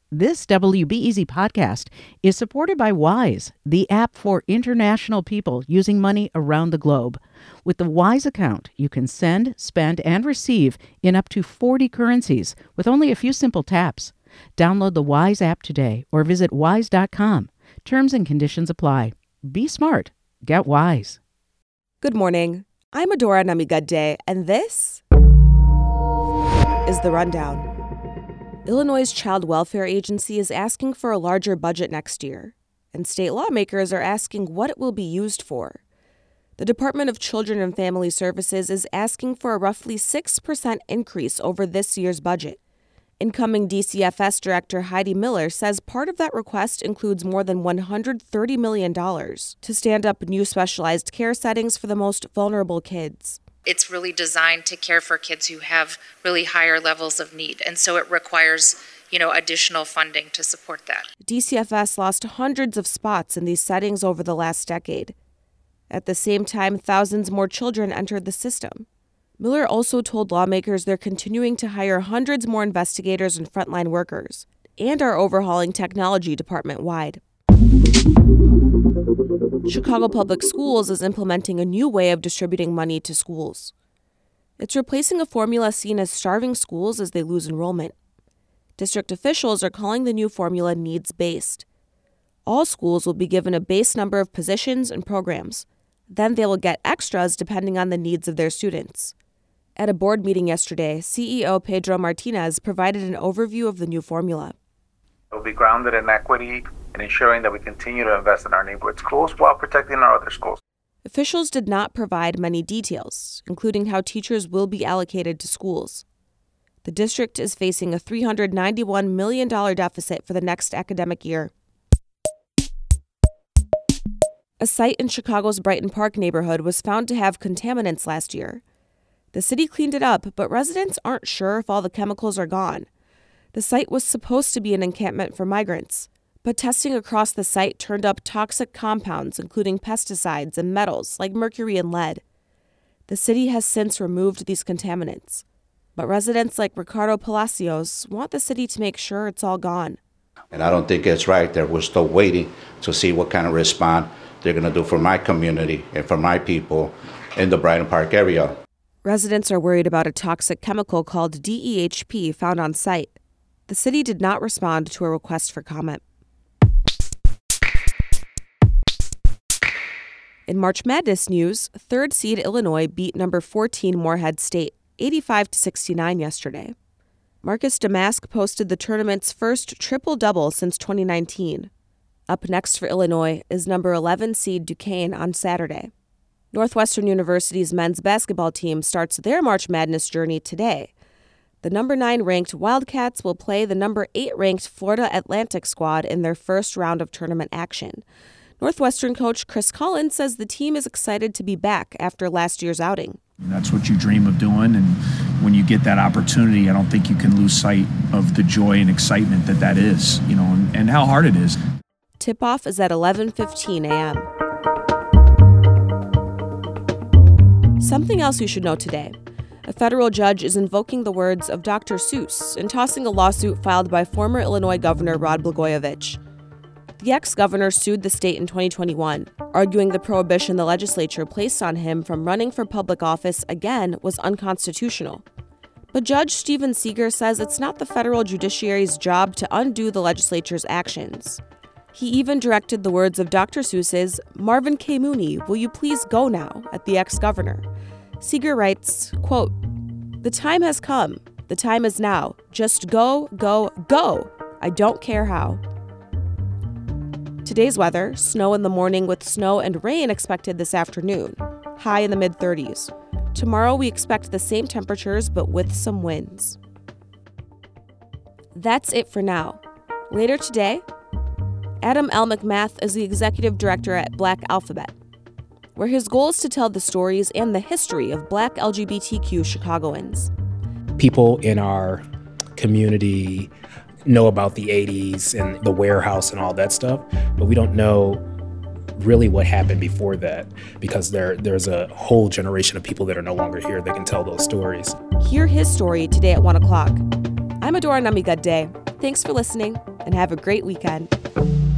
This WBEZ podcast is supported by Wise, the app for international people using money around the globe. With the Wise account, you can send, spend, and receive in up to 40 currencies with only a few simple taps. Download the Wise app today or visit wise.com. Terms and conditions apply. Be smart. Get Wise. Good morning. I'm Adora Namigadde, and this is The Rundown. Illinois' Child Welfare Agency is asking for a larger budget next year, and state lawmakers are asking what it will be used for. The Department of Children and Family Services is asking for a roughly 6% increase over this year's budget. Incoming DCFS Director Heidi Miller says part of that request includes more than $130 million to stand up new specialized care settings for the most vulnerable kids. It's really designed to care for kids who have really higher levels of need, and so it requires, additional funding to support that. DCFS lost hundreds of spots in these settings over the last decade. At the same time, thousands more children entered the system. Miller also told lawmakers they're continuing to hire hundreds more investigators and frontline workers, and are overhauling technology department-wide. Chicago Public Schools is implementing a new way of distributing money to schools. It's replacing a formula seen as starving schools as they lose enrollment. District officials are calling the new formula needs-based. All schools will be given a base number of positions and programs. Then they will get extras depending on the needs of their students. At a board meeting yesterday, CEO Pedro Martinez provided an overview of the new formula. It will be grounded in equity and ensuring that we continue to invest in our neighborhood schools while protecting our other schools. Officials did not provide many details, including how teachers will be allocated to schools. The district is facing a $391 million deficit for the next academic year. A site in Chicago's Brighton Park neighborhood was found to have contaminants last year. The city cleaned it up, but residents aren't sure if all the chemicals are gone. The site was supposed to be an encampment for migrants, but testing across the site turned up toxic compounds, including pesticides and metals like mercury and lead. The city has since removed these contaminants, but residents like Ricardo Palacios want the city to make sure it's all gone. And I don't think it's right that we're still waiting to see what kind of response they're going to do for my community and for my people in the Brighton Park area. Residents are worried about a toxic chemical called DEHP found on site. The city did not respond to a request for comment. In March Madness news, third seed Illinois beat number 14 Morehead State, 85-69 yesterday. Marcus Damask posted the tournament's first triple-double since 2019. Up next for Illinois is number 11 seed Duquesne on Saturday. Northwestern University's men's basketball team starts their March Madness journey today. The number 9 ranked Wildcats will play the number 8 ranked Florida Atlantic squad in their first round of tournament action. Northwestern coach Chris Collins says the team is excited to be back after last year's outing. That's what you dream of doing, and when you get that opportunity, I don't think you can lose sight of the joy and excitement that is, and how hard it is. Tip-off is at 11:15 a.m. Something else you should know today. A federal judge is invoking the words of Dr. Seuss and tossing a lawsuit filed by former Illinois Governor Rod Blagojevich. The ex-governor sued the state in 2021, arguing the prohibition the legislature placed on him from running for public office again was unconstitutional. But Judge Stephen Seeger says it's not the federal judiciary's job to undo the legislature's actions. He even directed the words of Dr. Seuss's "Marvin K. Mooney, will you please go now?" at the ex-governor. Seeger writes, quote, "The time has come. The time is now. Just go, go, go. I don't care how." Today's weather, snow in the morning with snow and rain expected this afternoon, high in the mid-30s. Tomorrow we expect the same temperatures but with some winds. That's it for now. Later today, Adam L. McMath is the executive director at Black Alphabet, where his goal is to tell the stories and the history of Black LGBTQ Chicagoans. People in our community know about the 80s and the warehouse and all that stuff, but we don't know really what happened before that, because there's a whole generation of people that are no longer here that can tell those stories. Hear his story today at 1 o'clock. I'm Adora Namigade. Thanks for listening, and have a great weekend.